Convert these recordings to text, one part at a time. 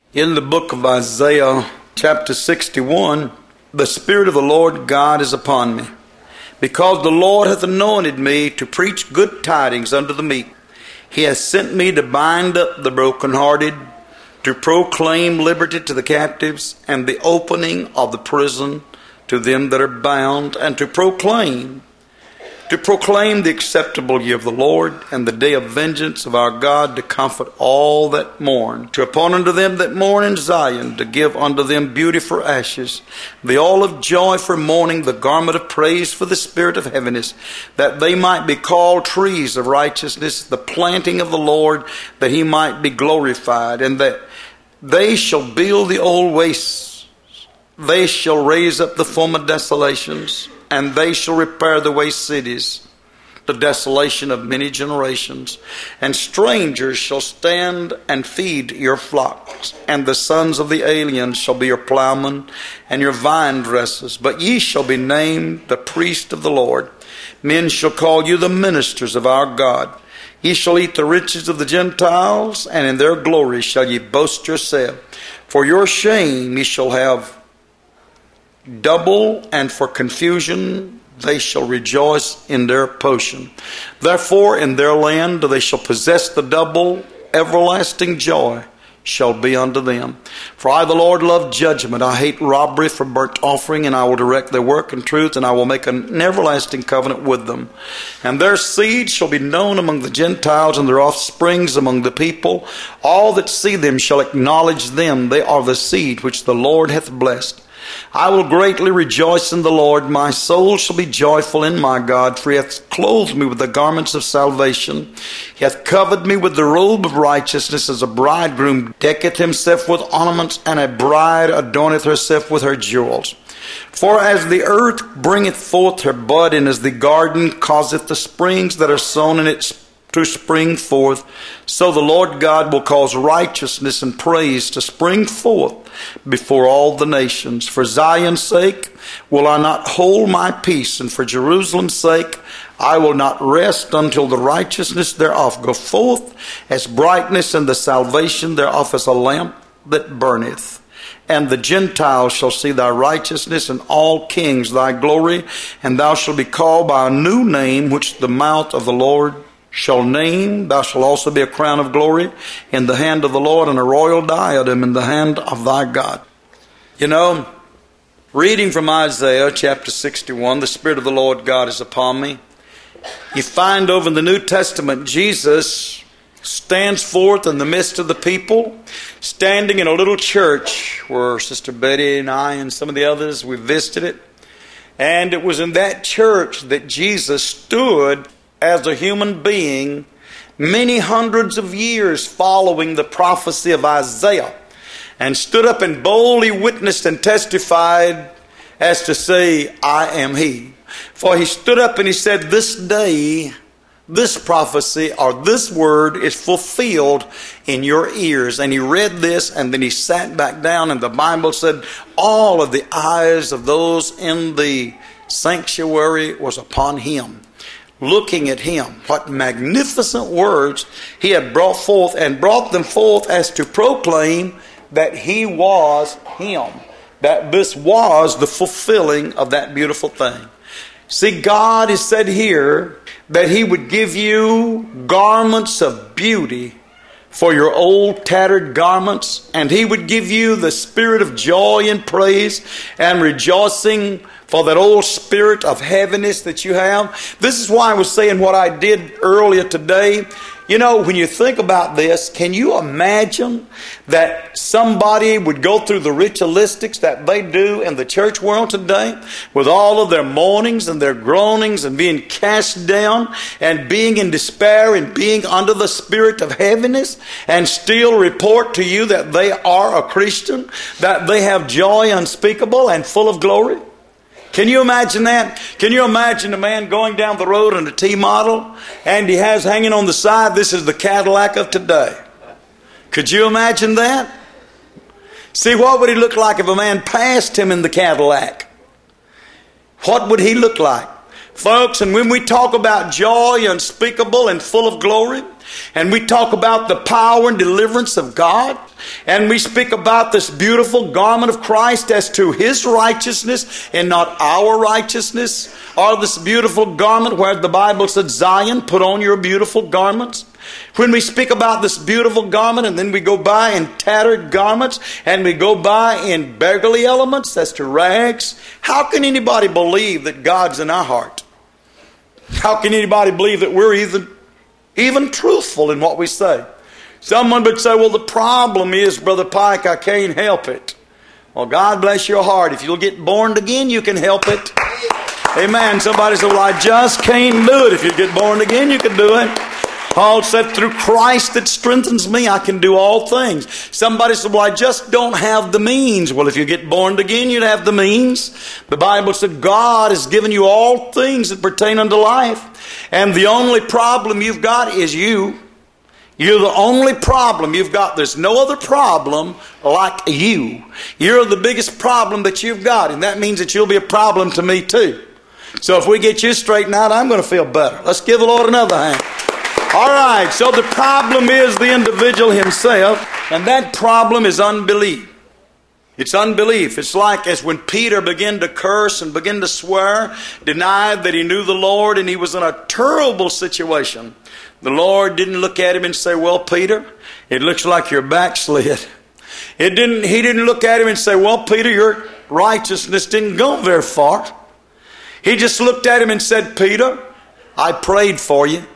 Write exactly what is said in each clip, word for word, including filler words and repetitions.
In the book of Isaiah, chapter sixty-one, the Spirit of the Lord God is upon me, because the Lord hath anointed me to preach good tidings unto the meek. He hath sent me to bind up the brokenhearted, to proclaim liberty to the captives, and the opening of the prison to them that are bound, and to proclaim, to proclaim the acceptable year of the Lord, and the day of vengeance of our God, to comfort all that mourn, to appoint unto them that mourn in Zion, to give unto them beauty for ashes, the oil of joy for mourning, the garment of praise for the spirit of heaviness, that they might be called trees of righteousness, the planting of the Lord, that he might be glorified, and that they shall build the old wastes, they shall raise up the former desolations, and they shall repair the waste cities, the desolation of many generations. And strangers shall stand and feed your flocks, and the sons of the aliens shall be your plowmen and your vine dressers. But ye shall be named the priest of the Lord. Men shall call you the ministers of our God. Ye shall eat the riches of the Gentiles, and in their glory shall ye boast yourself. For your shame ye shall have double, and for confusion they shall rejoice in their potion. Therefore in their land they shall possess the double, everlasting joy shall be unto them. For I the Lord love judgment, I hate robbery for burnt offering, and I will direct their work in truth, and I will make an everlasting covenant with them. And their seed shall be known among the Gentiles, and their offsprings among the people. All that see them shall acknowledge them, they are the seed which the Lord hath blessed. I will greatly rejoice in the Lord. My soul shall be joyful in my God, for he hath clothed me with the garments of salvation. He hath covered me with the robe of righteousness, as a bridegroom decketh himself with ornaments, and a bride adorneth herself with her jewels. For as the earth bringeth forth her bud, and as the garden causeth the springs that are sown in it to spring forth, so the Lord God will cause righteousness and praise to spring forth before all the nations. For Zion's sake will I not hold my peace, and for Jerusalem's sake I will not rest until the righteousness thereof go forth as brightness, and the salvation thereof as a lamp that burneth. And the Gentiles shall see thy righteousness, and all kings thy glory, and thou shalt be called by a new name which the mouth of the Lord shall name. Thou shalt also be a crown of glory in the hand of the Lord, and a royal diadem in the hand of thy God. You know, reading from Isaiah chapter sixty-one, the Spirit of the Lord God is upon me. You find over in the New Testament, Jesus stands forth in the midst of the people, standing in a little church where Sister Betty and I and some of the others, we visited it. And it was in that church that Jesus stood as a human being many hundreds of years following the prophecy of Isaiah, and stood up and boldly witnessed and testified as to say, I am he. For he stood up and he said, this day, this prophecy or this word is fulfilled in your ears. And he read this, and then he sat back down, and the Bible said all of the eyes of those in the sanctuary was upon him, looking at him. What magnificent words he had brought forth, and brought them forth as to proclaim that he was him, that this was the fulfilling of that beautiful thing. See, God has said here that he would give you garments of beauty for your old tattered garments, and he would give you the spirit of joy and praise and rejoicing for that old spirit of heaviness that you have. This is why I was saying what I did earlier today. You know, when you think about this, can you imagine that somebody would go through the ritualistics that they do in the church world today, with all of their moanings and their groanings and being cast down and being in despair and being under the spirit of heaviness, and still report to you that they are a Christian, that they have joy unspeakable and full of glory? Can you imagine that? Can you imagine a man going down the road in a T-model, and he has hanging on the side, this is the Cadillac of today? Could you imagine that? See, what would he look like if a man passed him in the Cadillac? What would he look like? Folks, and when we talk about joy unspeakable and full of glory, and we talk about the power and deliverance of God, and we speak about this beautiful garment of Christ as to His righteousness and not our righteousness, or this beautiful garment where the Bible said, Zion, put on your beautiful garments. When we speak about this beautiful garment and then we go by in tattered garments and we go by in beggarly elements as to rags, how can anybody believe that God's in our heart? How can anybody believe that we're even, even truthful in what we say? Someone would say, well, the problem is, Brother Pike, I can't help it. Well, God bless your heart. If you'll get born again, you can help it. Amen. Somebody said, well, I just can't do it. If you get born again, you can do it. Paul said, through Christ that strengthens me, I can do all things. Somebody said, well, I just don't have the means. Well, if you get born again, you'd have the means. The Bible said God has given you all things that pertain unto life. And the only problem you've got is you. You're the only problem you've got. There's no other problem like you. You're the biggest problem that you've got. And that means that you'll be a problem to me too. So if we get you straightened out, I'm going to feel better. Let's give the Lord another hand. All right, so the problem is the individual himself, and that problem is unbelief. It's unbelief. It's like as when Peter began to curse and began to swear, denied that he knew the Lord, and he was in a terrible situation. The Lord didn't look at him and say, well, Peter, it looks like you're backslid. It didn't, he didn't look at him and say, well, Peter, your righteousness didn't go very far. He just looked at him and said, Peter, I prayed for you.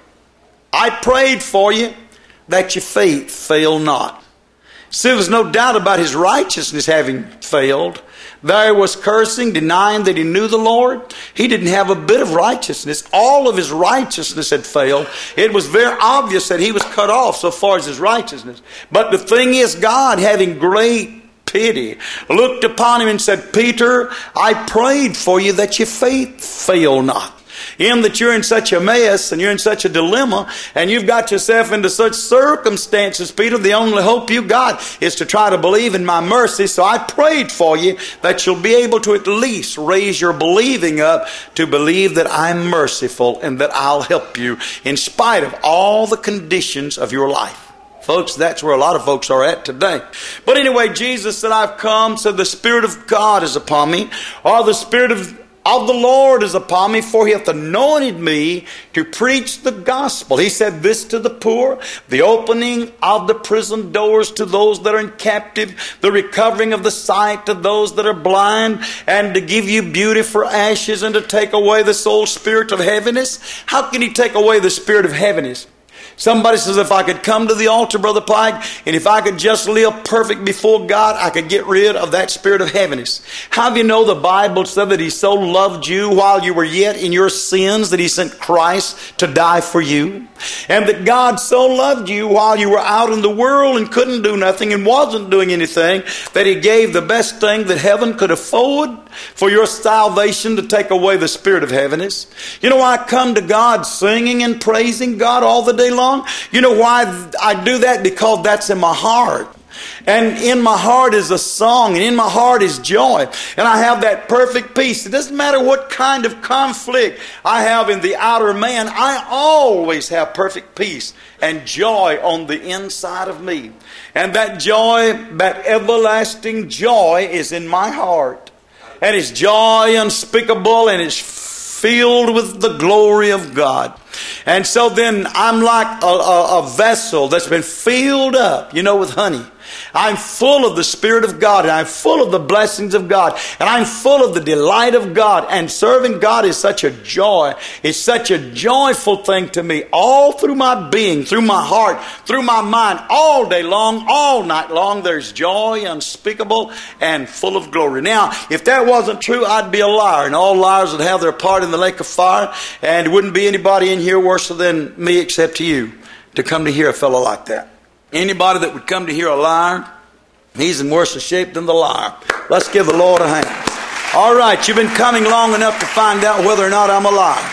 I prayed for you that your faith fail not. See, there was no doubt about his righteousness having failed. There was cursing, denying that he knew the Lord. He didn't have a bit of righteousness. All of his righteousness had failed. It was very obvious that he was cut off so far as his righteousness. But the thing is, God, having great pity, looked upon him and said, Peter, I prayed for you that your faith fail not. In that you're in such a mess and you're in such a dilemma and you've got yourself into such circumstances, Peter, the only hope you got is to try to believe in my mercy. So I prayed for you that you'll be able to at least raise your believing up to believe that I'm merciful and that I'll help you in spite of all the conditions of your life. Folks, that's where a lot of folks are at today. But anyway, Jesus said, I've come, said the Spirit of God is upon me, or the Spirit of of the Lord is upon me, for He hath anointed me to preach the gospel. He said this to the poor, the opening of the prison doors to those that are in captive, the recovering of the sight to those that are blind, and to give you beauty for ashes, and to take away the soul spirit of heaviness. How can He take away the spirit of heaviness? Somebody says, if I could come to the altar, Brother Pike, and if I could just live perfect before God, I could get rid of that spirit of heaviness. How do you know the Bible said that He so loved you while you were yet in your sins that He sent Christ to die for you? And that God so loved you while you were out in the world and couldn't do nothing and wasn't doing anything, that He gave the best thing that heaven could afford for your salvation, to take away the spirit of heaviness. You know why I come to God singing and praising God all the day long? You know why I do that? Because that's in my heart. And in my heart is a song, and in my heart is joy. And I have that perfect peace. It doesn't matter what kind of conflict I have in the outer man, I always have perfect peace and joy on the inside of me. And that joy, that everlasting joy, is in my heart. And it's joy unspeakable, and it's filled with the glory of God. And so then I'm like a, a, a vessel that's been filled up, you know, with honey. I'm full of the Spirit of God, and I'm full of the blessings of God, and I'm full of the delight of God. And serving God is such a joy. It's such a joyful thing to me, all through my being, through my heart, through my mind, all day long, all night long. There's joy unspeakable and full of glory. Now, if that wasn't true, I'd be a liar, and all liars would have their part in the lake of fire, and it wouldn't be anybody in here worse than me except you to come to hear a fellow like that. Anybody that would come to hear a liar, he's in worse shape than the liar. Let's give the Lord a hand. All right, you've been coming long enough to find out whether or not I'm a liar.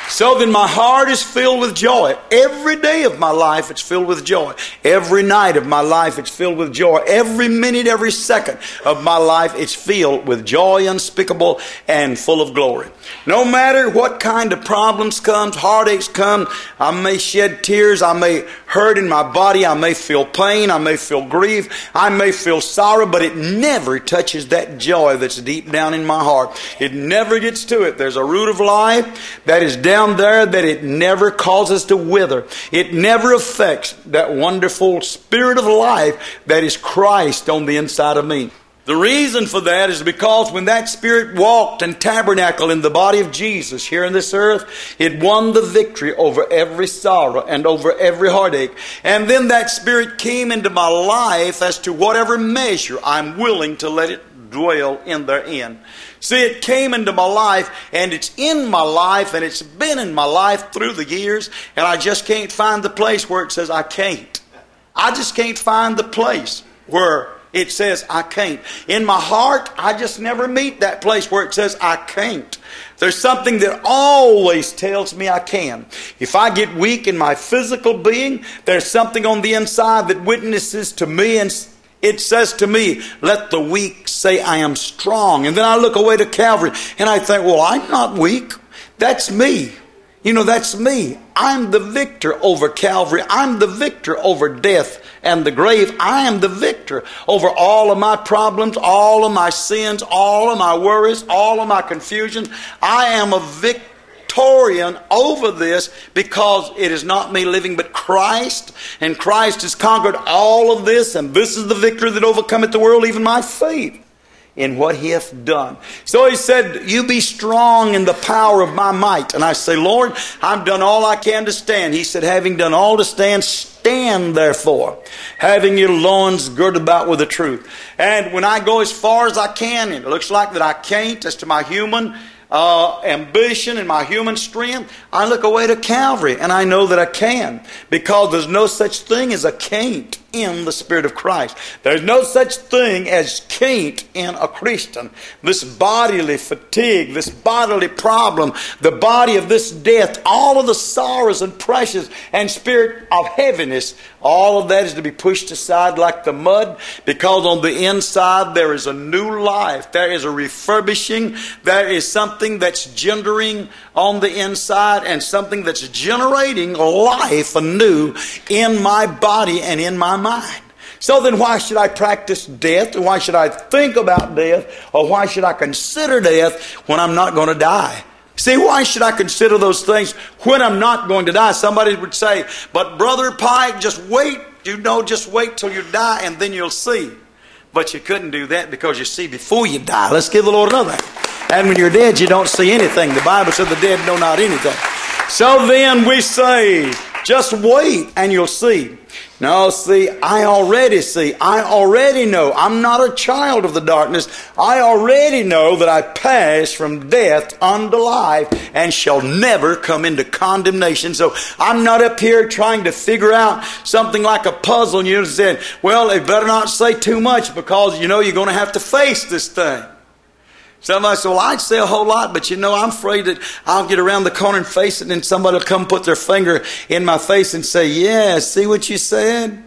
So then my heart is filled with joy. Every day of my life it's filled with joy. Every night of my life it's filled with joy. Every minute, every second of my life it's filled with joy unspeakable and full of glory. No matter what kind of problems comes, heartaches come, I may shed tears, I may hurt in my body, I may feel pain, I may feel grief, I may feel sorrow, but it never touches that joy that's deep down in my heart. It never gets to it. There's a root of life that is down there that it never causes to wither. It never affects that wonderful spirit of life that is Christ on the inside of me. The reason for that is because when that Spirit walked and tabernacled in the body of Jesus here on this earth, it won the victory over every sorrow and over every heartache. And then that Spirit came into my life as to whatever measure I'm willing to let it dwell in therein. See, it came into my life, and it's in my life, and it's been in my life through the years, and I just can't find the place where it says I can't. I just can't find the place where it says I can't. In my heart, I just never meet that place where it says I can't. There's something that always tells me I can. If I get weak in my physical being, there's something on the inside that witnesses to me, and it says to me, let the weak say I am strong. And then I look away to Calvary and I think, well, I'm not weak. That's me. You know, that's me. I'm the victor over Calvary. I'm the victor over death and the grave. I am the victor over all of my problems, all of my sins, all of my worries, all of my confusion. I am a victorian over this because it is not me living but Christ. And Christ has conquered all of this, and this is the victory that overcometh the world, even my faith in what He hath done. So He said, you be strong in the power of my might. And I say, Lord, I've done all I can to stand. He said, having done all to stand, stand therefore, having your loins girded about with the truth. And when I go as far as I can, and it looks like that I can't, as to my human Uh, ambition and my human strength, I look away to Calvary and I know that I can, because there's no such thing as a can't in the Spirit of Christ. There's no such thing as can't in a Christian. This bodily fatigue, this bodily problem, the body of this death, all of the sorrows and pressures and spirit of heaviness, all of that is to be pushed aside like the mud, because on the inside there is a new life. There is a refurbishing. There is something that's gendering on the inside, and something that's generating life anew in my body and in my mind. So then why should I practice death? Or why should I think about death? Or why should I consider death when I'm not going to die? See, why should I consider those things when I'm not going to die? Somebody would say, but Brother Pike, just wait. You know, just wait till you die and then you'll see. But you couldn't do that, because you see before you die. Let's give the Lord another. And when you're dead, you don't see anything. The Bible said the dead know not anything. So then we say, just wait and you'll see. No, see, I already see. I already know. I'm not a child of the darkness. I already know that I pass from death unto life and shall never come into condemnation. So I'm not up here trying to figure out something like a puzzle. And you said, well, they better not say too much, because you know you're going to have to face this thing. Somebody said, well, I'd say a whole lot, but you know, I'm afraid that I'll get around the corner and face it, and then somebody will come put their finger in my face and say, yeah, see what you said?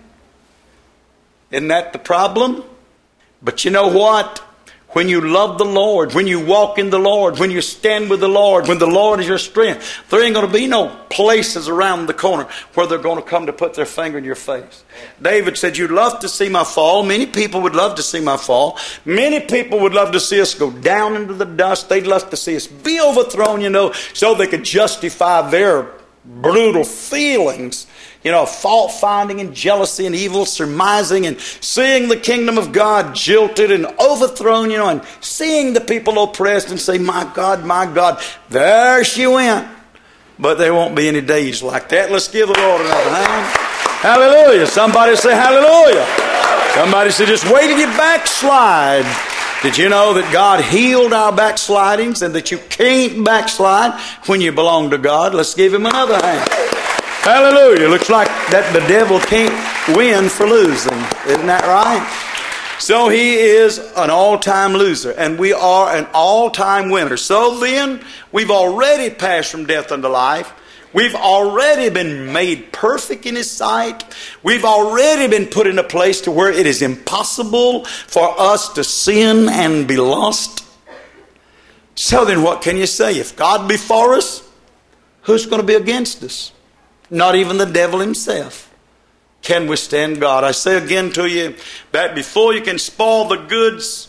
Isn't that the problem? But you know what? When you love the Lord, when you walk in the Lord, when you stand with the Lord, when the Lord is your strength, there ain't going to be no places around the corner where they're going to come to put their finger in your face. David said, you'd love to see my fall. Many people would love to see my fall. Many people would love to see us go down into the dust. They'd love to see us be overthrown, you know, so they could justify their brutal feelings. You know, fault finding and jealousy and evil surmising, and seeing the kingdom of God jilted and overthrown, you know, and seeing the people oppressed and say, my God, my God, there she went. But there won't be any days like that. Let's give the Lord another hand. Hallelujah. Somebody say hallelujah. Somebody say, just wait till you backslide. Did you know that God healed our backslidings, and that you can't backslide when you belong to God? Let's give Him another hand. Hallelujah. Looks like that the devil can't win for losing. Isn't that right? So he is an all-time loser, and we are an all-time winner. So then, we've already passed from death unto life. We've already been made perfect in His sight. We've already been put in a place to where it is impossible for us to sin and be lost. So then what can you say? If God be for us, who's going to be against us? Not even the devil himself can withstand God. I say again to you that before you can spoil the goods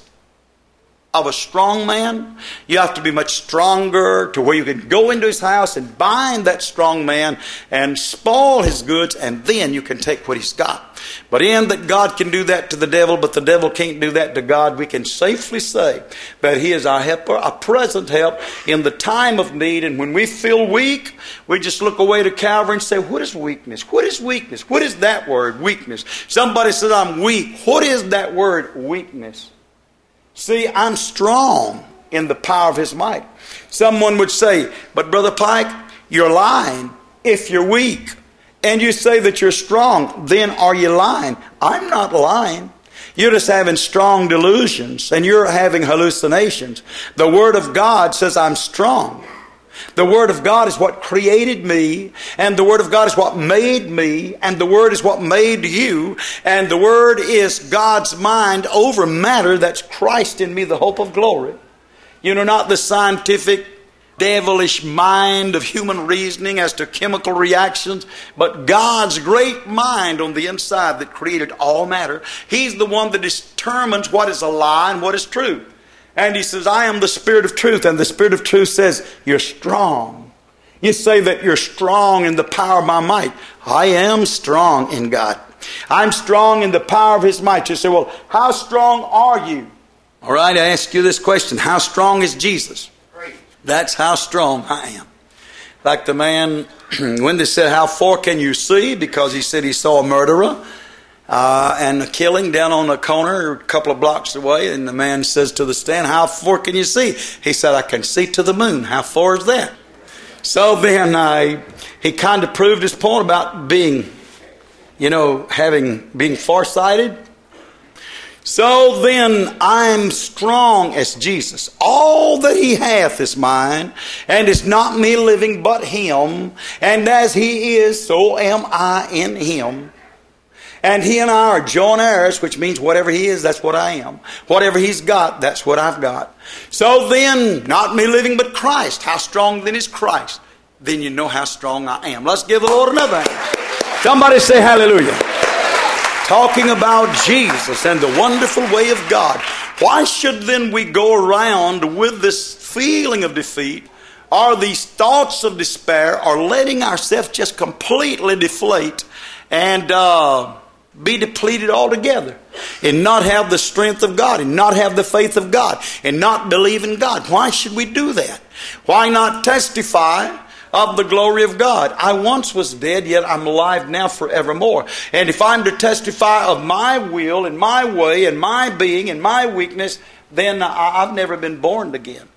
of a strong man, you have to be much stronger to where you can go into his house and bind that strong man and spoil his goods, and then you can take what he's got. But in that God can do that to the devil, but the devil can't do that to God, we can safely say that He is our helper, a present help in the time of need. And when we feel weak, we just look away to Calvary and say, what is weakness? What is weakness? What is that word, weakness? Somebody says, I'm weak. What is that word, weakness? See, I'm strong in the power of His might. Someone would say, but Brother Pike, you're lying if you're weak. And you say that you're strong, then are you lying? I'm not lying. You're just having strong delusions, and you're having hallucinations. The Word of God says I'm strong. The Word of God is what created me, and the Word of God is what made me, and the Word is what made you, and the Word is God's mind over matter. That's Christ in me, the hope of glory. You know, not the scientific, devilish mind of human reasoning as to chemical reactions, but God's great mind on the inside that created all matter. He's the one that determines what is a lie and what is true. And He says, I am the Spirit of truth. And the Spirit of truth says, you're strong. You say that you're strong in the power of my might. I am strong in God. I'm strong in the power of His might. You say, well, how strong are you? All right, I ask you this question. How strong is Jesus? That's how strong I am. Like the man, when they said, how far can you see? Because he said he saw a murderer uh, and a killing down on the corner a couple of blocks away. And the man says to the stand, how far can you see? He said, I can see to the moon. How far is that? So then I, he kind of proved his point about being, you know, having, being farsighted. So then I'm strong as Jesus. All that He hath is mine, and it's not me living but Him. And as He is, so am I in Him. And He and I are joint heirs, which means whatever He is, that's what I am. Whatever He's got, that's what I've got. So then, not me living but Christ. How strong then is Christ? Then you know how strong I am. Let's give the Lord another hand. Somebody say hallelujah. Talking about Jesus and the wonderful way of God. Why should then we go around with this feeling of defeat, or these thoughts of despair, or letting ourselves just completely deflate and uh, be depleted altogether, and not have the strength of God, and not have the faith of God, and not believe in God? Why should we do that? Why not testify of the glory of God? I once was dead, yet I'm alive now forevermore. And if I'm to testify of my will and my way and my being and my weakness, then I've never been born again.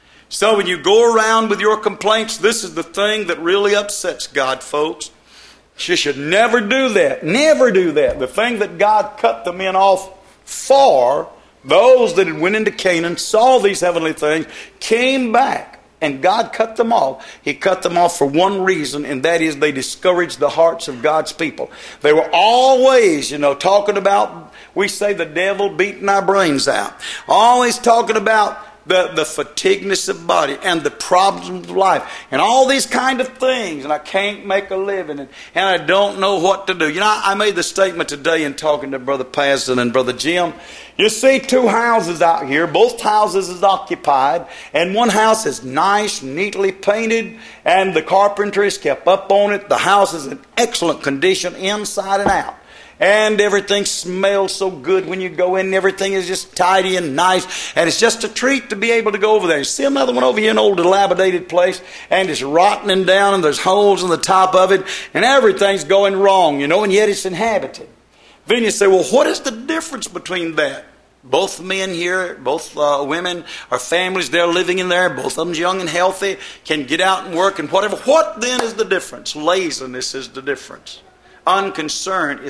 So when you go around with your complaints, this is the thing that really upsets God, folks. You should never do that. Never do that. The thing that God cut the men off for, those that had went into Canaan, saw these heavenly things, came back. And God cut them off. He cut them off for one reason, and that is they discouraged the hearts of God's people. They were always, you know, talking about, we say the devil beating our brains out. Always talking about the, the fatigueness of body and the problems of life and all these kind of things. And I can't make a living, and, and I don't know what to do. You know, I, I made the statement today in talking to Brother Pazden and Brother Jim. You see two houses out here. Both houses is occupied. And one house is nice, neatly painted. And the carpenter is kept up on it. The house is in excellent condition inside and out. And everything smells so good when you go in. Everything is just tidy and nice. And it's just a treat to be able to go over there. You see another one over here, an old dilapidated place. And it's rotting down and there's holes in the top of it. And everything's going wrong, you know, and yet it's inhabited. Then you say, well, what is the difference between that? Both men here, both uh, women, or families, they're living in there. Both of them's young and healthy, can get out and work and whatever. What then is the difference? Laziness is the difference. Unconcern is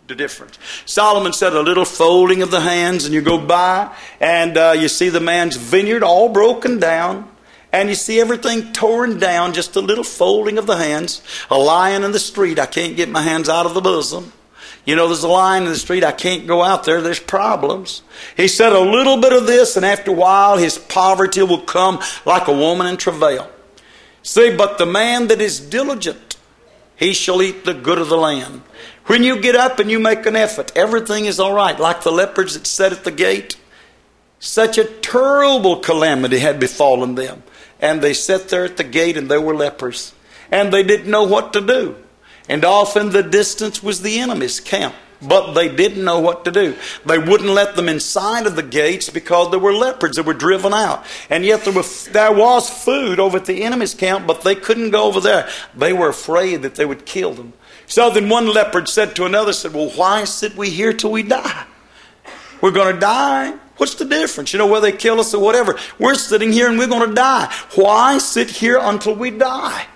the difference. Solomon said a little folding of the hands, and you go by and uh, you see the man's vineyard all broken down, and you see everything torn down, just a little folding of the hands. A lion in the street, I can't get my hands out of the bosom. You know, there's a lion in the street, I can't go out there, there's problems. He said a little bit of this, and after a while his poverty will come like a woman in travail. See, but the man that is diligent, he shall eat the good of the land. When you get up and you make an effort, everything is all right. Like the lepers that sat at the gate, such a terrible calamity had befallen them. And they sat there at the gate, and they were lepers. And they didn't know what to do. And off in the distance was the enemy's camp. But they didn't know what to do. They wouldn't let them inside of the gates because there were leopards that were driven out. And yet there was, there was food over at the enemy's camp, but they couldn't go over there. They were afraid that they would kill them. So then one leopard said to another, said, well, why sit we here till we die? We're going to die. What's the difference? You know, whether they kill us or whatever. We're sitting here and we're going to die. Why sit here until we die?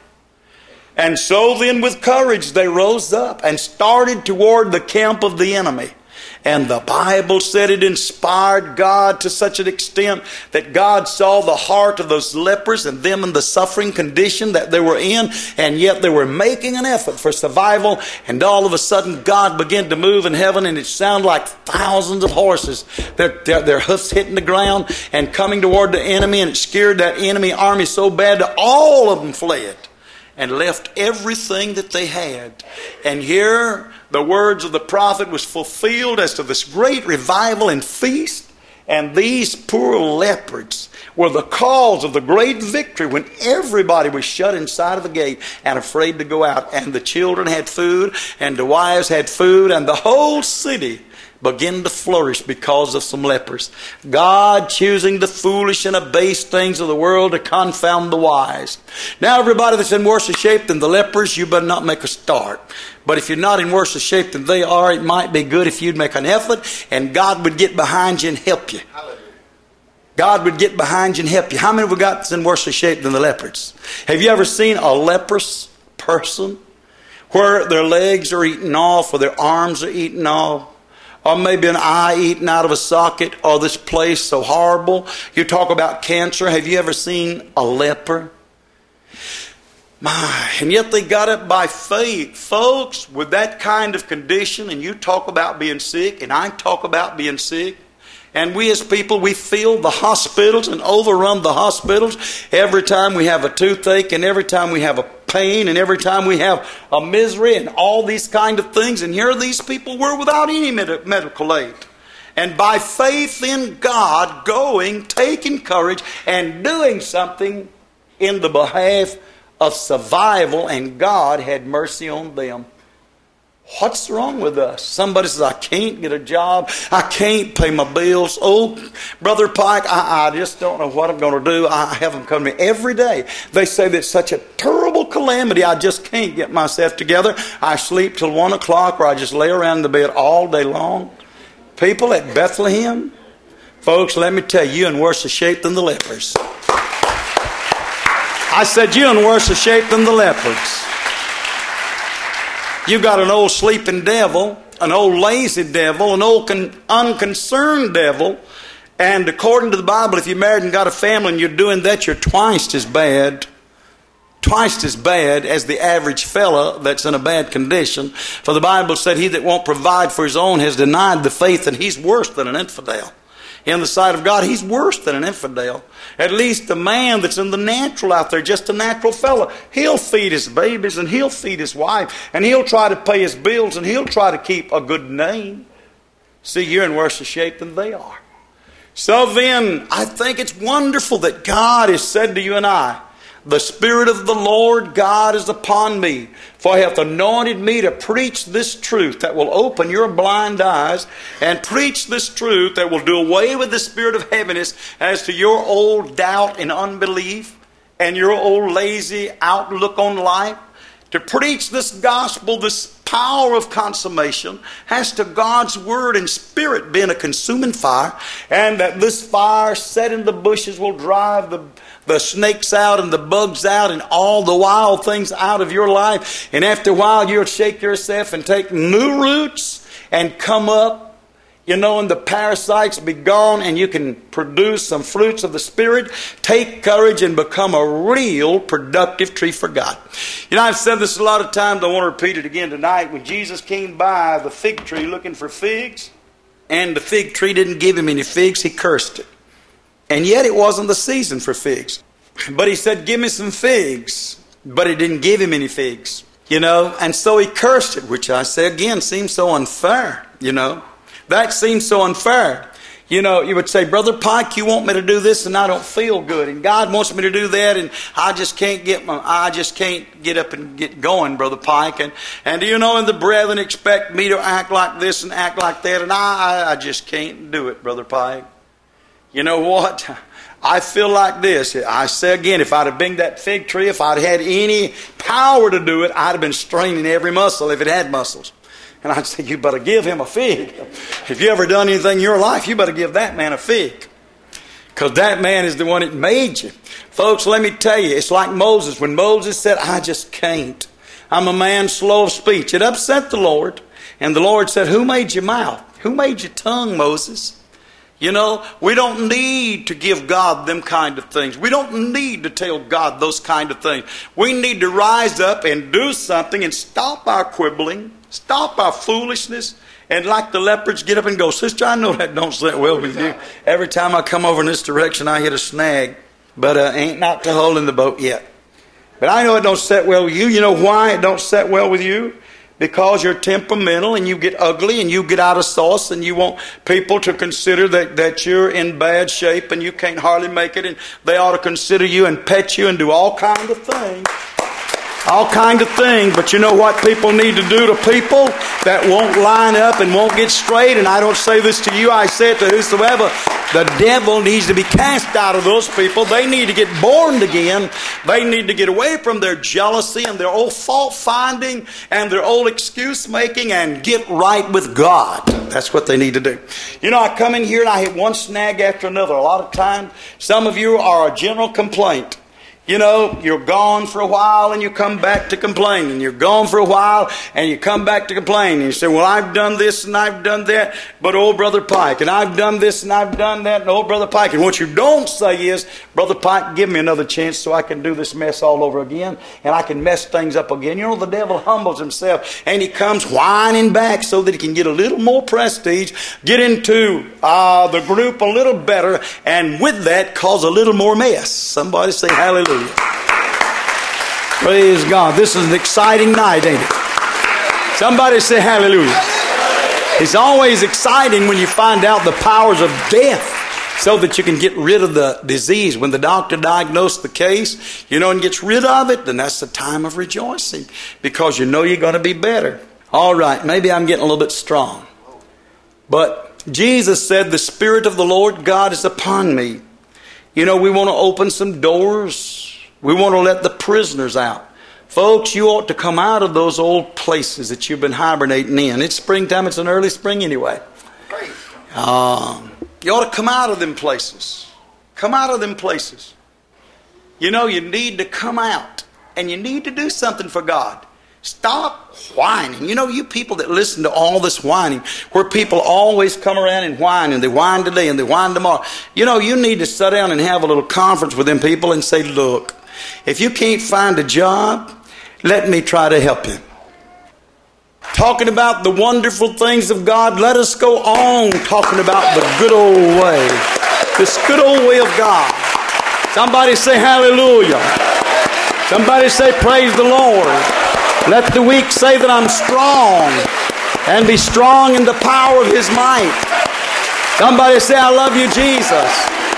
And so then with courage they rose up and started toward the camp of the enemy. And the Bible said it inspired God to such an extent that God saw the heart of those lepers and them in the suffering condition that they were in, and yet they were making an effort for survival. And all of a sudden God began to move in heaven, and it sounded like thousands of horses, their, their, their hoofs hitting the ground and coming toward the enemy, and it scared that enemy army so bad that all of them fled and left everything that they had. And here the words of the prophet was fulfilled as to this great revival and feast. And these poor leopards were the cause of the great victory when everybody was shut inside of the gate and afraid to go out. And the children had food, and the wives had food, and the whole city begin to flourish because of some lepers. God choosing the foolish and abased things of the world to confound the wise. Now everybody that's in worse shape than the lepers, you better not make a start. But if you're not in worse shape than they are, it might be good if you'd make an effort, and God would get behind you and help you. God would get behind you and help you. How many of we got that's in worse shape than the leopards? Have you ever seen a leprous person where their legs are eaten off, or their arms are eaten off? Or maybe an eye eaten out of a socket, or this place so horrible. You talk about cancer. Have you ever seen a leper? My, and yet they got it by faith. Folks, with that kind of condition, and you talk about being sick, and I talk about being sick, and we as people, we fill the hospitals and overrun the hospitals every time we have a toothache, and every time we have a pain, and every time we have a misery, and all these kind of things. And here these people were without any med- medical aid. And by faith in God, going, taking courage, and doing something in the behalf of survival, and God had mercy on them. What's wrong with us? Somebody says, I can't get a job. I can't pay my bills. Oh, Brother Pike, I, I just don't know what I'm going to do. I have them come to me every day. They say that it's such a terrible calamity. I just can't get myself together. I sleep till one o'clock, or I just lay around in the bed all day long. People at Bethlehem, folks, let me tell you, you're in worse shape than the lepers. I said, you're in worse shape than the leopards. You got an old sleeping devil, an old lazy devil, an old con- unconcerned devil. And according to the Bible, if you're married and got a family and you're doing that, you're twice as bad, twice as bad as the average fella that's in a bad condition. For the Bible said, he that won't provide for his own has denied the faith, and he's worse than an infidel. In the sight of God, he's worse than an infidel. At least the man that's in the natural out there, just a natural fella, he'll feed his babies, and he'll feed his wife, and he'll try to pay his bills, and he'll try to keep a good name. See, you're in worse shape than they are. So then, I think it's wonderful that God has said to you and I, the Spirit of the Lord God is upon me, for he hath anointed me to preach this truth that will open your blind eyes, and preach this truth that will do away with the spirit of heaviness as to your old doubt and unbelief and your old lazy outlook on life. To preach this gospel, this power of consummation, has to God's word and spirit being a consuming fire, and that this fire set in the bushes will drive the the snakes out and the bugs out and all the wild things out of your life. And after a while, you'll shake yourself and take new roots and come up, you know, and the parasites be gone and you can produce some fruits of the Spirit. Take courage and become a real productive tree for God. You know, I've said this a lot of times. I want to repeat it again tonight. When Jesus came by the fig tree looking for figs, and the fig tree didn't give him any figs, he cursed it. And yet it wasn't the season for figs. But he said, give me some figs. But he didn't give him any figs, you know. And so he cursed it, which I say again seems so unfair, you know. That seems so unfair. You know, you would say, Brother Pike, you want me to do this and I don't feel good. And God wants me to do that and I just can't get my, I just can't get up and get going, Brother Pike. And, and you know, and the brethren expect me to act like this and act like that. And I, I just can't do it, Brother Pike. You know what? I feel like this. I say again, if I'd have been that fig tree, if I'd had any power to do it, I'd have been straining every muscle if it had muscles. And I'd say, you better give him a fig. If you ever done anything in your life, you better give that man a fig. Because that man is the one that made you. Folks, let me tell you, it's like Moses. When Moses said, I just can't. I'm a man slow of speech. It upset the Lord. And the Lord said, who made your mouth? Who made your tongue, Moses? You know, we don't need to give God them kind of things. We don't need to tell God those kind of things. We need to rise up and do something and stop our quibbling. Stop our foolishness. And like the leopards, get up and go, Sister, I know that don't sit well with you. Every time I come over in this direction, I hit a snag. But uh, ain't knocked a hole in the boat yet. But I know it don't sit well with you. You know why it don't sit well with you? Because you're temperamental and you get ugly and you get out of sauce and you want people to consider that, that you're in bad shape and you can't hardly make it, and they ought to consider you and pet you and do all kinds of things. All kinds of things. But you know what people need to do to people that won't line up and won't get straight? And I don't say this to you, I say it to whosoever. The devil needs to be cast out of those people. They need to get born again. They need to get away from their jealousy and their old fault finding and their old excuse making and get right with God. That's what they need to do. You know, I come in here and I hit one snag after another. A lot of times, some of you are a general complaint. You know, you're gone for a while and you come back to complain. And you're gone for a while and you come back to complain. And you say, well, I've done this and I've done that, but old Brother Pike. And I've done this and I've done that, and old Brother Pike. And what you don't say is, Brother Pike, give me another chance so I can do this mess all over again. And I can mess things up again. You know, the devil humbles himself and he comes whining back so that he can get a little more prestige, get into uh, the group a little better, and with that cause a little more mess. Somebody say hallelujah. Praise God. This is an exciting night, ain't it? Somebody say hallelujah. It's always exciting when you find out the powers of death so that you can get rid of the disease. When the doctor diagnosed the case, you know, and gets rid of it, then that's the time of rejoicing because you know you're going to be better. All right, maybe I'm getting a little bit strong. But Jesus said, the Spirit of the Lord God is upon me. You know, we want to open some doors. We want to let the prisoners out. Folks, you ought to come out of those old places that you've been hibernating in. It's springtime. It's an early spring anyway. Um, you ought to come out of them places. Come out of them places. You know, you need to come out. And you need to do something for God. Stop whining. You know, you people that listen to all this whining, where people always come around and whine, and they whine today and they whine tomorrow. You know, you need to sit down and have a little conference with them people and say, look, if you can't find a job, let me try to help you. Talking about the wonderful things of God, let us go on talking about the good old way. This good old way of God. Somebody say hallelujah. Somebody say praise the Lord. Let the weak say that I'm strong, and be strong in the power of His might. Somebody say, I love you, Jesus.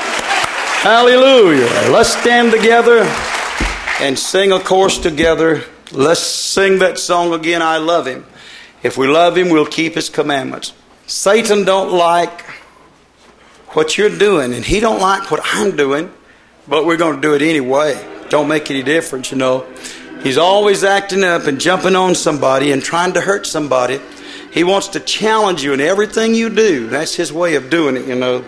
Hallelujah. Let's stand together and sing a chorus together. Let's sing that song again, I love Him. If we love Him, we'll keep His commandments. Satan don't like what you're doing, and he don't like what I'm doing, but we're going to do it anyway. Don't make any difference, you know. He's always acting up and jumping on somebody and trying to hurt somebody. He wants to challenge you in everything you do. That's his way of doing it, you know.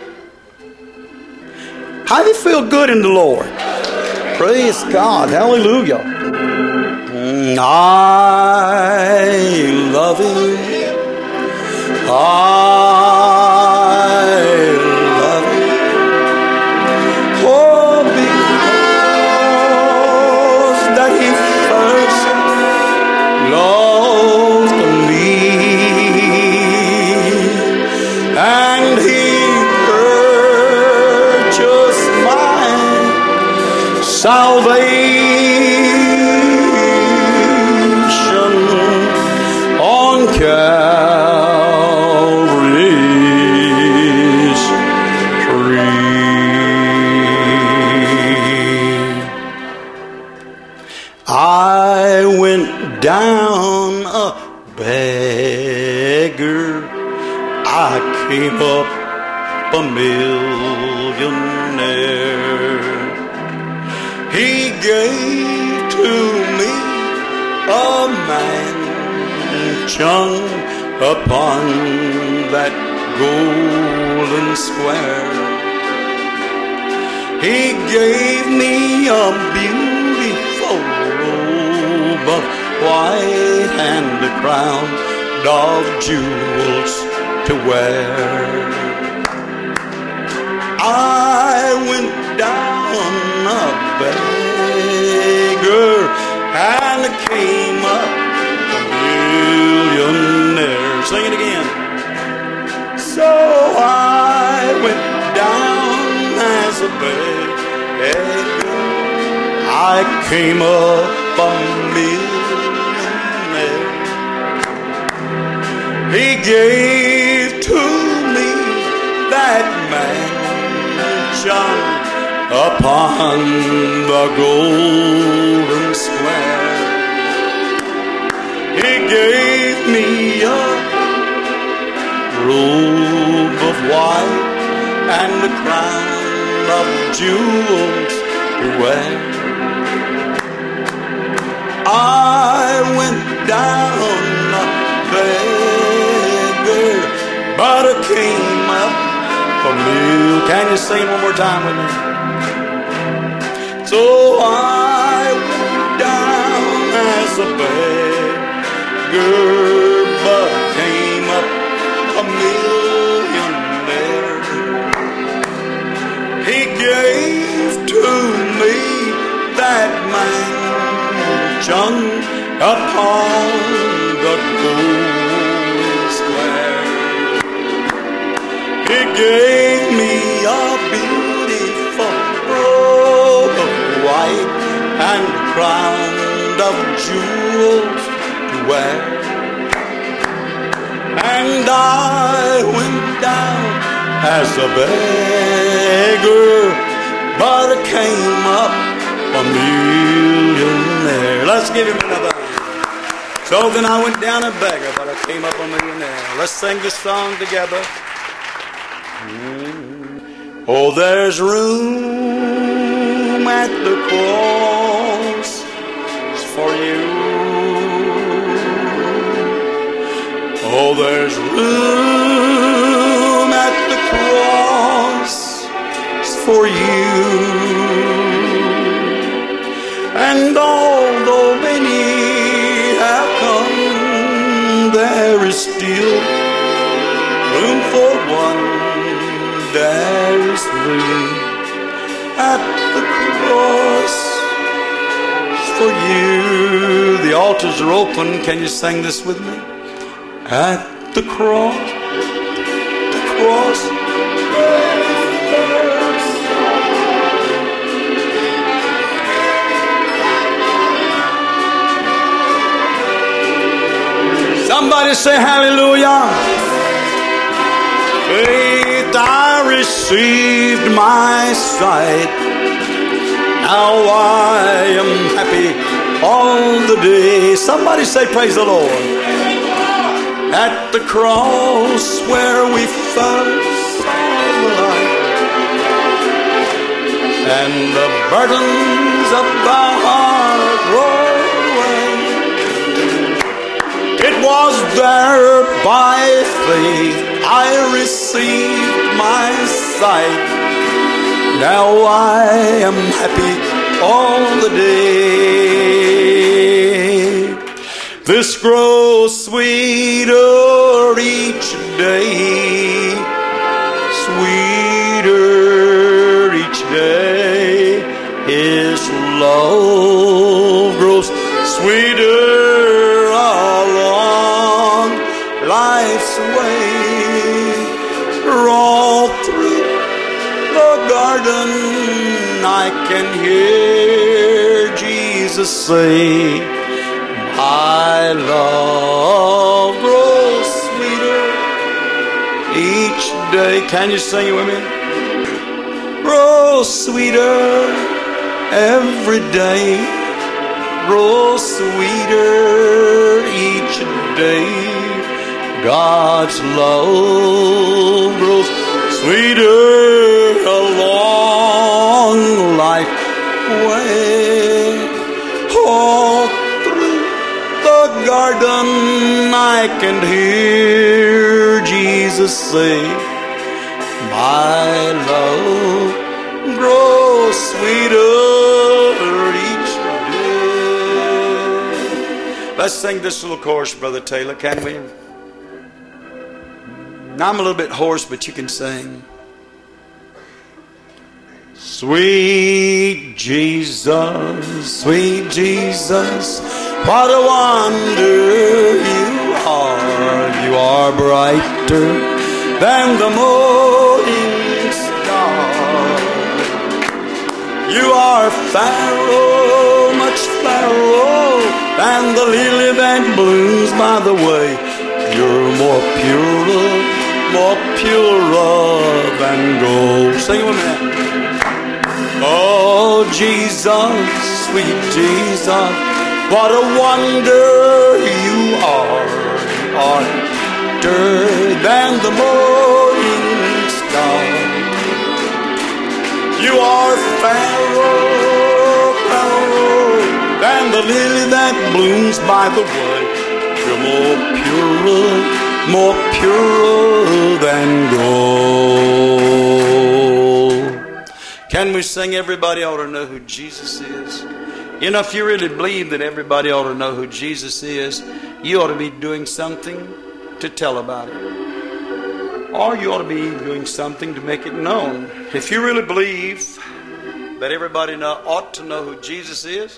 How do you feel good in the Lord? Praise God. Hallelujah. Mm, I love Him. love Him. Oh, because that He first loved me, and He purchased my salvation on Calvary's tree. I went down a beggar, I came up a millionaire. He gave to me a mansion upon that golden square. He gave me a beautiful robe of white and a crown of jewels to wear. I went down a beggar and came up a millionaire. Sing it again. So I went down as a beggar, I came up a millionaire. He gave to me that mansion upon the golden square. He gave me a robe of white and a crown of jewels to wear. I went down a beggar, but I came up a meal. Can you sing one more time with me? So I went down as a beggar, but came up a millionaire. He gave to me that mansion upon the golden square. He gave me a beautiful robe of white and crown of jewels to wear. And I went down as a beggar, but I came up a millionaire. Let's give him another. So then I went down a beggar, but I came up a millionaire. Let's sing this song together. Mm. Oh, there's room at the cross for you. Oh, there's room at the cross for you. And although many have come, there is still room for one. There is room at the cross for you. The altars are open. Can you sing this with me? At the cross, the cross. Somebody say hallelujah. Faith, I received my sight. Now I am happy all the day. Somebody say praise the Lord. At the cross where we first saw the light, and the burdens of our heart rolled away. It was there by faith I received my sight. Now I am happy all the day. This grows sweeter each day, sweeter each day. His love grows sweeter along life's way. All through the garden I can hear Jesus say, my love grows sweeter each day. Can you sing it with me? Grows sweeter every day, grows sweeter each day. God's love grows sweeter along life's way. All through the garden I can hear Jesus say, my love grows sweeter each day. Let's sing this little chorus, Brother Taylor, can we? Now I'm a little bit hoarse, but you can sing. Sweet Jesus, sweet Jesus, what a wonder you are. You are brighter than the morning star. You are fairer, much fairer than the lily that blooms by the way. You're more purer, more purer than gold. Sing it with me. Oh, Jesus, sweet Jesus, what a wonder you are. You are brighter than the morning star. You are fairer, fairer than the lily that blooms by the way. You're more purer, more purer than gold. Can we sing Everybody Ought to Know Who Jesus Is? You know, if you really believe that everybody ought to know who Jesus is, you ought to be doing something to tell about it. Or you ought to be doing something to make it known. If you really believe that everybody know, ought to know who Jesus is,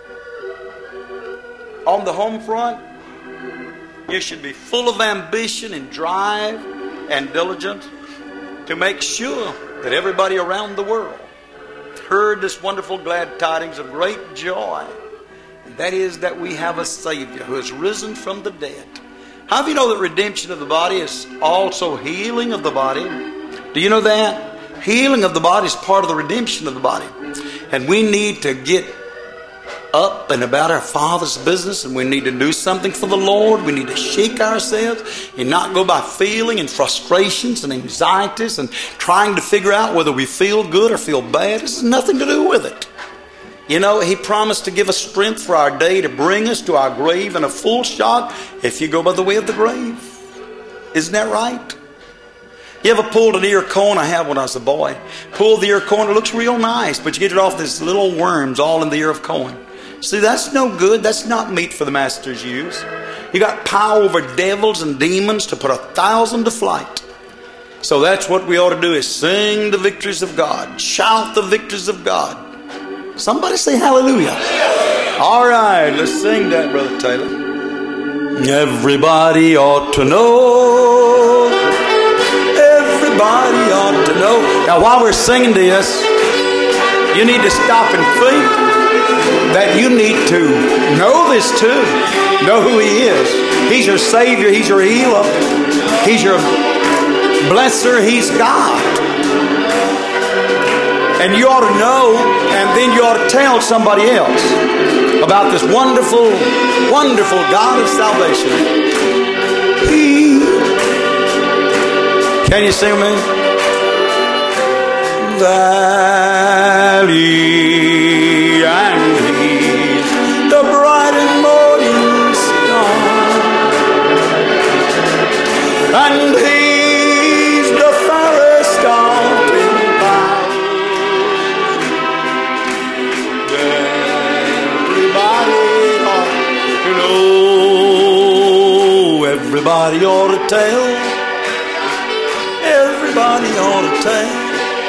on the home front, you should be full of ambition and drive and diligence to make sure that everybody around the world heard this wonderful glad tidings of great joy. And that is that we have a Savior who has risen from the dead. How do you know that redemption of the body is also healing of the body? Do you know that? Healing of the body is part of the redemption of the body. And we need to get up and about our Father's business, and we need to do something for the Lord. We need to shake ourselves and not go by feeling and frustrations and anxieties and trying to figure out whether we feel good or feel bad. This has nothing to do with it. You know, He promised to give us strength for our day, to bring us to our grave in a full shot if you go by the way of the grave. Isn't that right? You ever pulled an ear corn? I had when I was a boy. Pulled the ear corn, it looks real nice, but you get it off, there's little worms all in the ear of corn. See, that's no good. That's not meat for the master's use. You got power over devils and demons to put a thousand to flight. So that's what we ought to do, is sing the victories of God. Shout the victories of God. Somebody say hallelujah. All right, let's sing that, Brother Taylor. Everybody ought to know. Everybody ought to know. Now, while we're singing this, you need to stop and think that you need to know this too. Know who He is. He's your Savior. He's your healer. He's your blesser. He's God. And you ought to know, and then you ought to tell somebody else about this wonderful, wonderful God of salvation. He. Can you sing me? Valley and He's the bright and morning star, and He's the fairest of ten thousand. Everybody ought to know. Everybody ought to tell. Everybody ought to tell.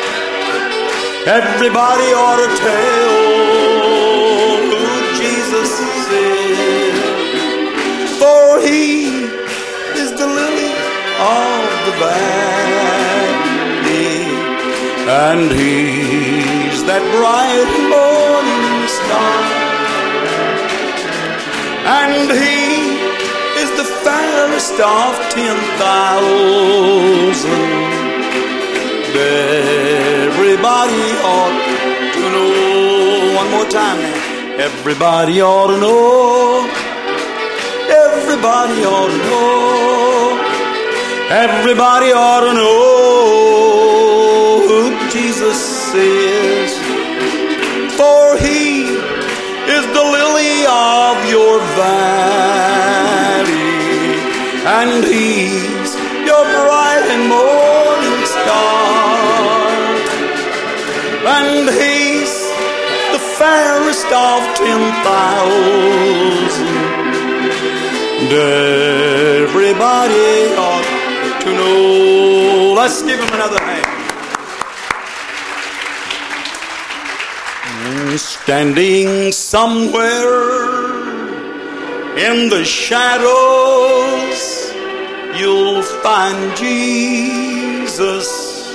Everybody ought to tell who Jesus is. For he is the lily of the valley, and he's that bright morning star, and he is the fairest of ten thousand. Everybody ought to know. One more time now. Everybody ought to know. Everybody ought to know. Everybody ought to know who Jesus is. For he is the lily of your valley, and he's your bright and morning star, and he's the fairest of ten thousand. And everybody ought to know. Let's give him another hand. Standing somewhere in the shadows, you'll find Jesus.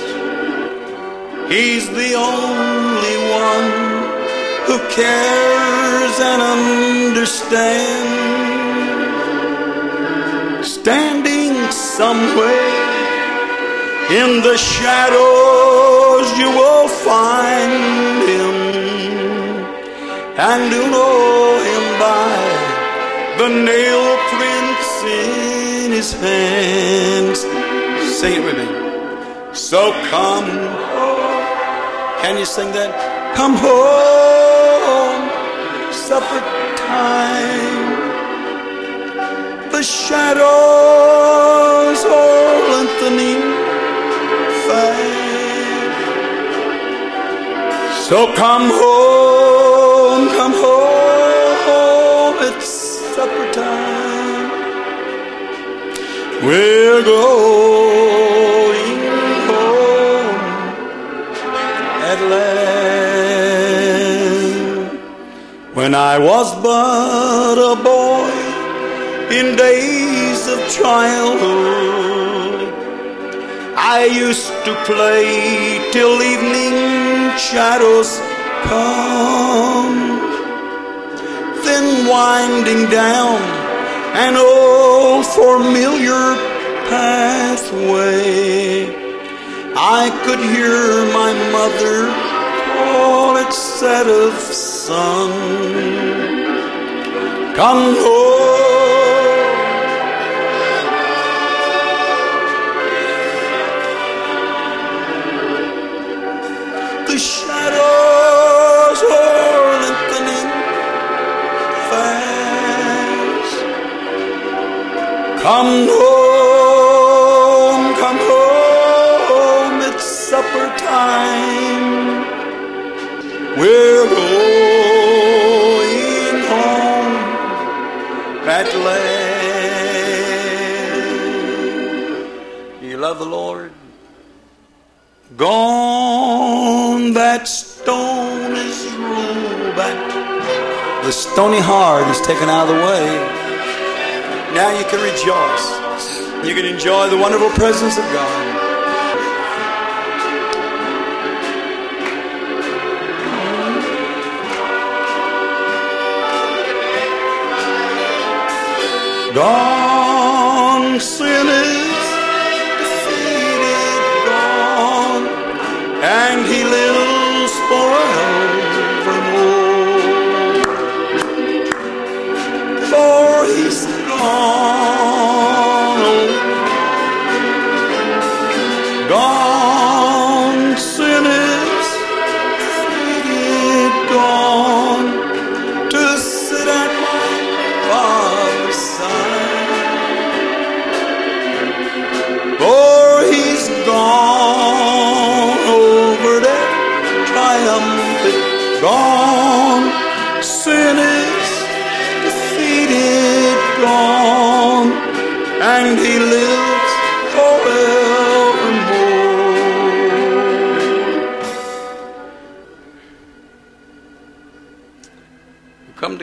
He's the only one who cares and understands. Standing somewhere in the shadows, you will find him, and you'll know him by the nail prints in his hands. Sing it with me. So come home. Can you sing that? Come home, supper time. The shadows are lengthening fast. So come home, come home, it's supper time. We're going home at last. When I was but a boy in days of childhood, I used to play till evening shadows come, then winding down an old familiar pathway, I could hear my mother call at set of sun. Come home. The shadows are lengthening fast. Come home, come home, it's supper time. We're going home at last. Do you love the Lord? Gone that stone is rolled back. The stony heart is taken out of the way. Now you can rejoice. You can enjoy the wonderful presence of God. Gone, sin is defeated, gone, and he lives forevermore. For he's gone, gone, sin is defeated, gone, to sit at my Father's side. For he's gone over there, triumphant, gone. Sin is defeated, gone, and he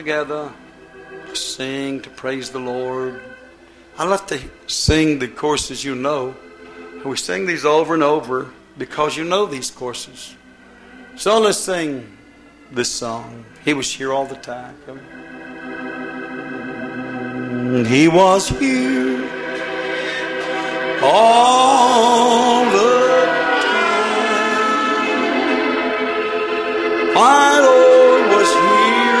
together, sing to praise the Lord. I love to sing the courses you know. We sing these over and over because you know these courses. So let's sing this song. He was here all the time. Come on. He was here all the time. My Lord was here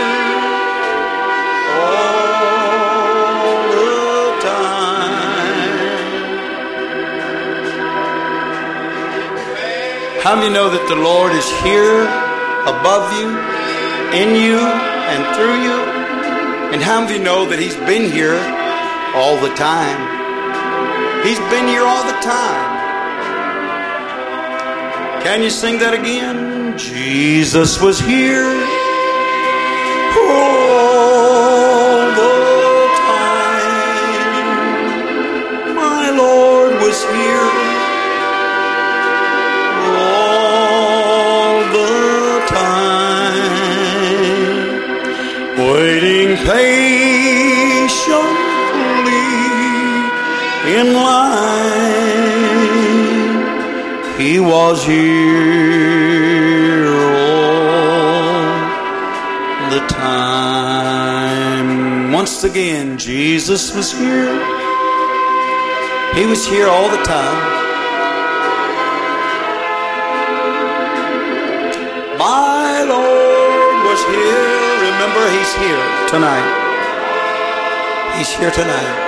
all the time. How many know that the Lord is here above you, in you, and through you? And how many know that He's been here all the time? He's been here all the time. Can you sing that again? Jesus was here all the time. My Lord was here all the time, waiting patiently in line. He was here all the time. Once again, Jesus was here. He was here all the time. My Lord was here. Remember, He's here tonight. He's here tonight.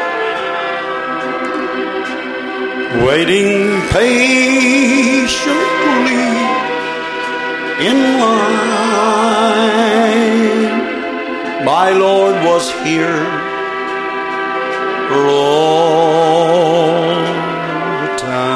Waiting patiently in line. My Lord was here all the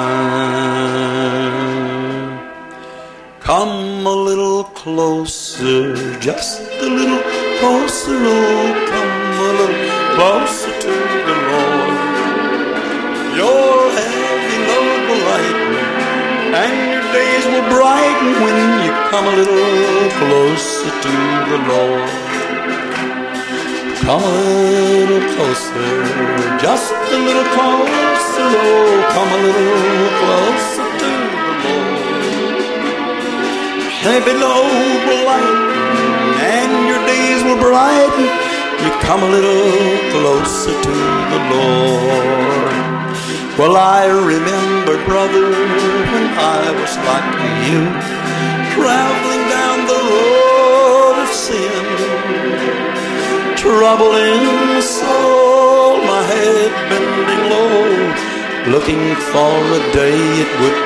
time. Come a little closer, just a little closer, oh, come a little closer to the Lord. Your heavy load will lighten, and your days will brighten when you come a little closer to the Lord. Come a little closer, just a little closer, oh, come a little closer to the Lord. Heavy load will lighten, and your days will brighten. You come a little closer to the Lord. Well, I remember, brother, when I was like you, traveling down the road of sin, trouble in my soul, my head bending low, looking for a day it would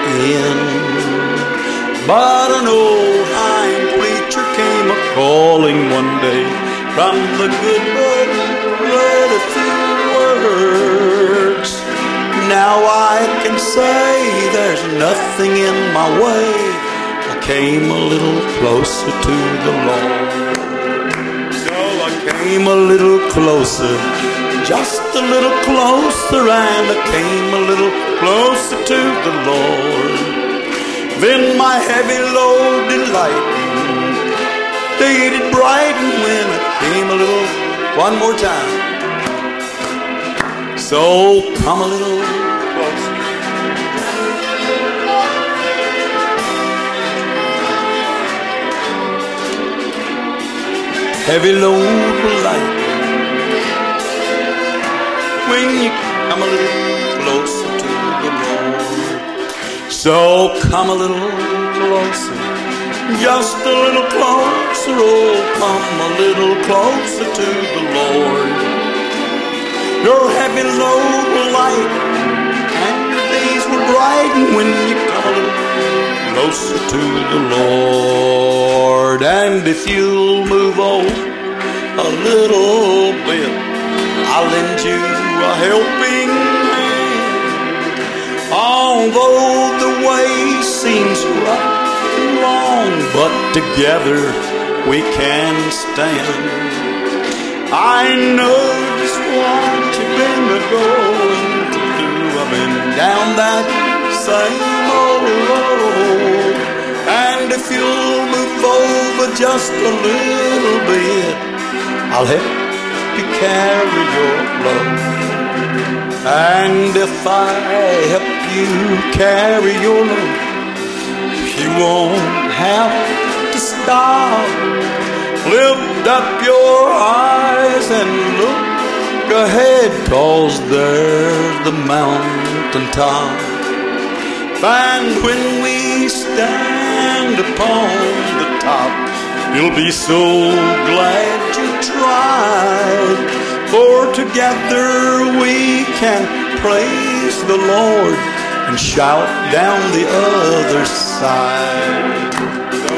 end. But an old hind preacher came a-calling one day from the good book, read a few words. Now I can say there's nothing in my way. I came a little closer to the Lord. So I came a little closer, just a little closer, and I came a little closer to the Lord. Then my heavy load did lighten, day did brighten when I came a little, one more time. So come a little closer. Heavy load will light when you come a little closer to the Lord. So come a little closer, just a little closer. Oh, come a little closer to the Lord. Your heavy load will lighten, and your days will brighten when you come a little closer to the Lord. And if you'll move on a little bit, I'll lend you a helping hand. Although the way seems rough and long, but together we can stand. I know just what you've been going to do. I've been down that same old road. And if you'll move over just a little bit, I'll help you carry your load. And if I help you carry your load, you won't have to stop. Lift up your eyes and look ahead, 'cause there's the mountain top. And when we stand upon the top, you'll be so glad you tried. For together we can praise the Lord and shout down the other side. So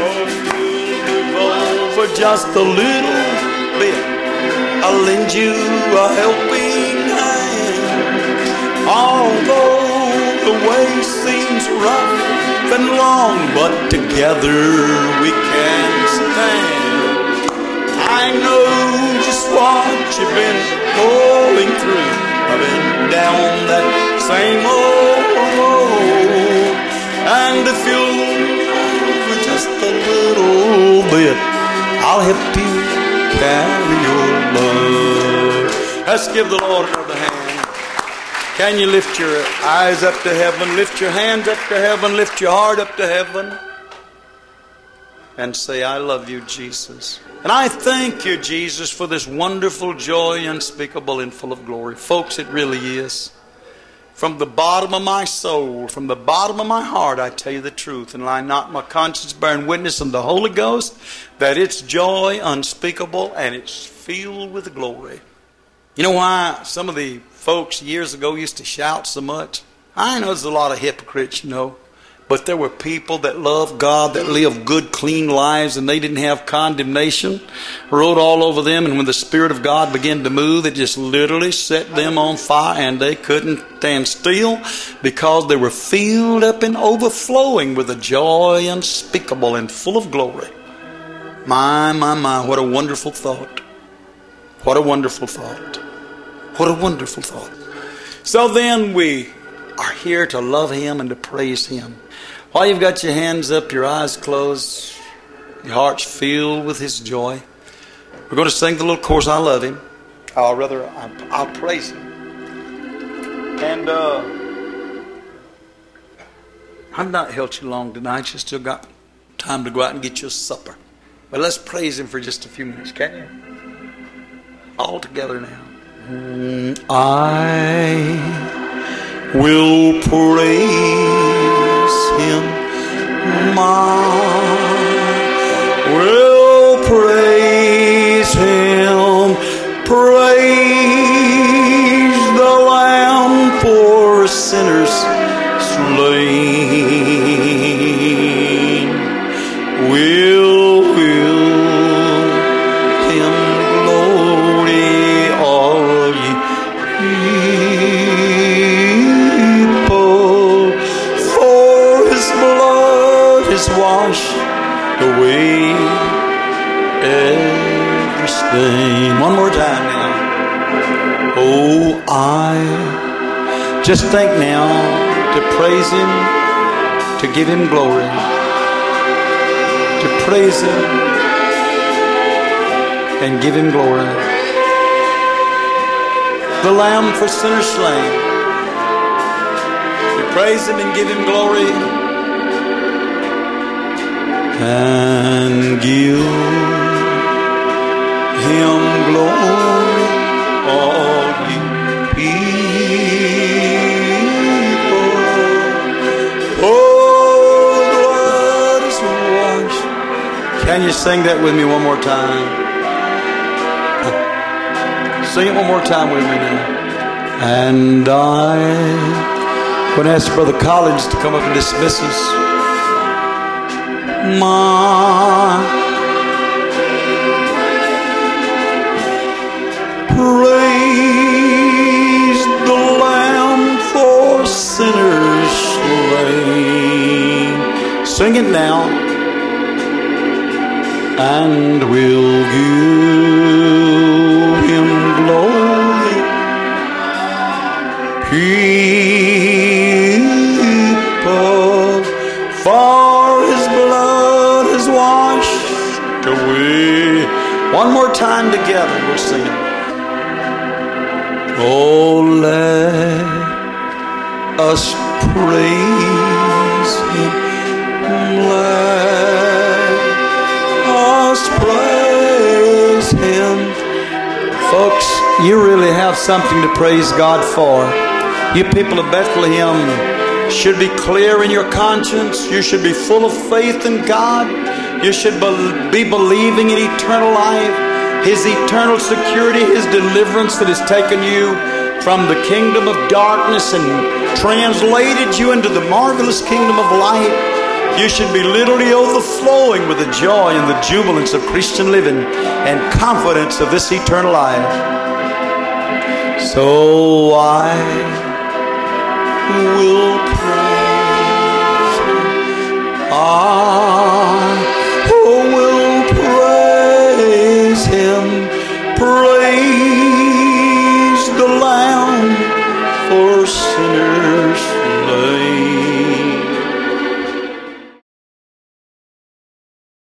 for just a little bit, I'll lend you a helping hand. Although the way seems rough and long, but together we can stand. I know just what you've been going through. I've been down that same old road. And if you'll for just a little bit, I'll help you carry your load. Let's give the Lord another hand. Can you lift your eyes up to heaven, lift your hands up to heaven, lift your heart up to heaven, and say, I love you, Jesus. And I thank you, Jesus, for this wonderful joy, unspeakable and full of glory. Folks, it really is. From the bottom of my soul, from the bottom of my heart, I tell you the truth, and lie not my conscience bearing witness in the Holy Ghost, that it's joy unspeakable and it's filled with glory. You know why some of the folks years ago used to shout so much? I know there's a lot of hypocrites, you know. But there were people that loved God, that lived good, clean lives, and they didn't have condemnation wrote all over them. And when the Spirit of God began to move, it just literally set them on fire, and they couldn't stand still because they were filled up and overflowing with a joy unspeakable and full of glory. My, my, my, what a wonderful thought. What a wonderful thought. What a wonderful thought. So then we are here to love Him and to praise Him. While you've got your hands up, your eyes closed, your heart's filled with His joy, we're going to sing the little chorus, I love Him. Or rather, I'll praise Him. And uh, I've not held you long tonight. You still got time to go out and get your supper. But let's praise Him for just a few minutes, can you? All together now. I will praise Him, my will praise Him, praise the Lamb for sinners slain. Will, will Him glory, all ye wash away every stain. One more time now. Oh, I just think now to praise Him, to give Him glory, to praise Him and give Him glory. The Lamb for sinners slain. To praise Him and give Him glory. And give Him glory, all ye people. Oh, blood is washed. Can you sing that with me one more time? Sing it one more time with me now. And I going to ask Brother Collins to come up and dismiss us. My praise the Lamb for sinners slain. Sing it now. And we'll give Him glory. People, for His blood has washed away One more time together, we'll sing it. Oh, let us praise Him. Let us praise Him. Folks, you really have something to praise God for. You people of Bethlehem should be clear in your conscience. You should be full of faith in God. You should be believing in eternal life, His eternal security, His deliverance that has taken you from the kingdom of darkness and translated you into the marvelous kingdom of light. You should be literally overflowing with the joy and the jubilance of Christian living and confidence of this eternal life. So I will praise Him. Ah,